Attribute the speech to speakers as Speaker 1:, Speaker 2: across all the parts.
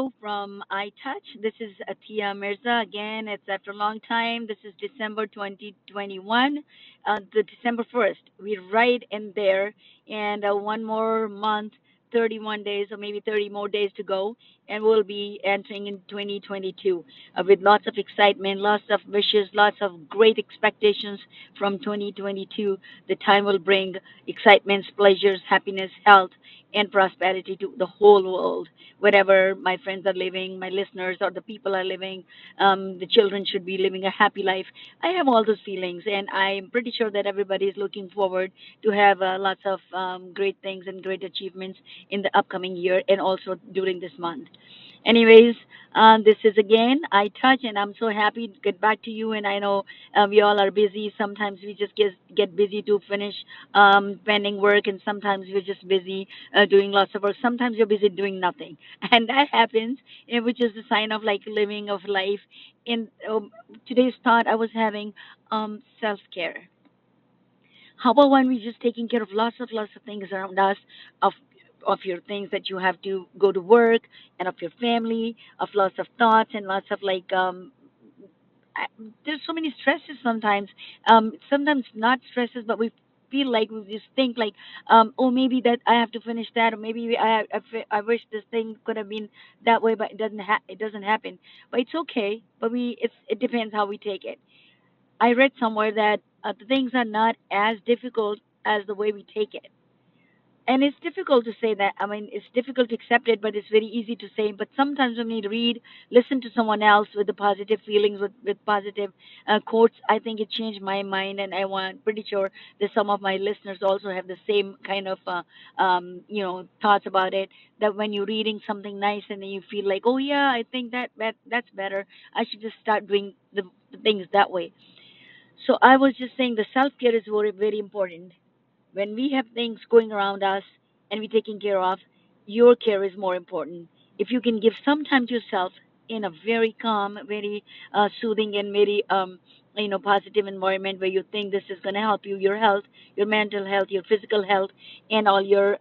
Speaker 1: you from iTouch. This is Atia Mirza again. It's after a long time. This is December 2021, the December 1st. We're right in there, and one more month, 31 days, or maybe 30 more days to go, and we'll be entering in 2022 with lots of excitement, lots of wishes, lots of great expectations from 2022. The time will bring excitements, pleasures, happiness, health, and prosperity to the whole world. Wherever my friends are living, my listeners or the people are living, the children should be living a happy life. I have all those feelings, and I'm pretty sure that everybody is looking forward to have lots of great things and great achievements in the upcoming year and also during this month. Anyways, this is again I touch, and I'm so happy to get back to you. And I know we all are busy. Sometimes we just get busy to finish pending work, and sometimes we're just busy doing lots of work. Sometimes you're busy doing nothing, and that happens, which is a sign of like living of life. In today's thought, I was having self care. How about when we're just taking care of lots of things around us, of your things that you have to go to work, and of your family, of lots of thoughts and lots of like I, there's so many stresses sometimes. Sometimes not stresses, but we feel like we just think like, oh, maybe that I have to finish that, or maybe I wish this thing could have been that way, but it doesn't happen. But it's okay. But it depends how we take it. I read somewhere that the things are not as difficult as the way we take it. And it's difficult to say that. I mean, it's difficult to accept it, but it's very easy to say. But sometimes when we read, listen to someone else with the positive feelings, with positive quotes, I think it changed my mind. And pretty sure that some of my listeners also have the same kind of, thoughts about it. That when you're reading something nice and then you feel like, oh yeah, I think that's better. I should just start doing the things that way. So I was just saying the self care is very, very important. When we have things going around us and we're taking care of, your care is more important. If you can give some time to yourself in a very calm, very soothing, and very positive environment where you think this is going to help you, your health, your mental health, your physical health, and all your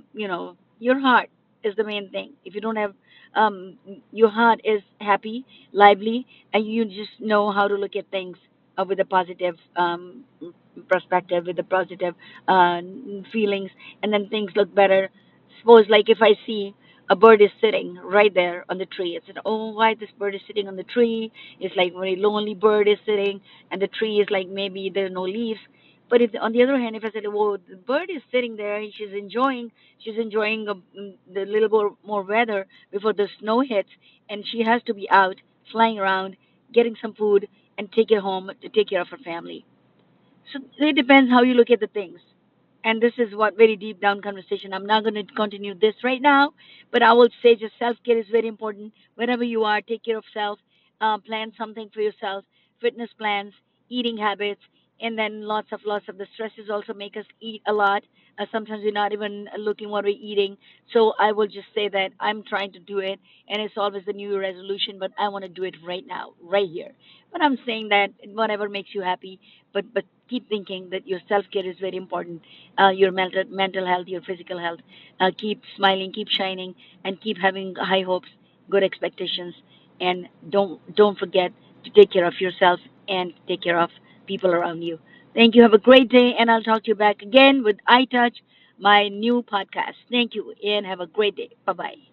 Speaker 1: your heart is the main thing. If you don't have your heart is happy, lively, and you just know how to look at things with a positive perspective, with the positive uh, feelings, and then things look better. Suppose, like, if I see a bird is sitting right there on the tree, I said, "Oh, why this bird is sitting on the tree? It's like very lonely bird is sitting, and the tree is like maybe there are no leaves." But if, on the other hand, if I said, "Well, the bird is sitting there, and she's enjoying the little more weather before the snow hits, and she has to be out flying around, getting some food, and take it home to take care of her family." So it depends how you look at the things. And this is what very deep down conversation. I'm not going to continue this right now, but I will say just self care is very important. Wherever you are, take care of self. Plan something for yourself. Fitness plans, eating habits, and then lots of the stresses also make us eat a lot. Sometimes we're not even looking what we're eating. So I will just say that I'm trying to do it, and it's always the New Year resolution, but I want to do it right now, right here. But I'm saying that whatever makes you happy, but keep thinking that your self care is very important. Your mental health, your physical health. Keep smiling, keep shining, and keep having high hopes, good expectations, and don't forget to take care of yourself and take care of people around you. Thank you. Have a great day, and I'll talk to you back again with iTouch, my new podcast. Thank you, and have a great day. Bye bye.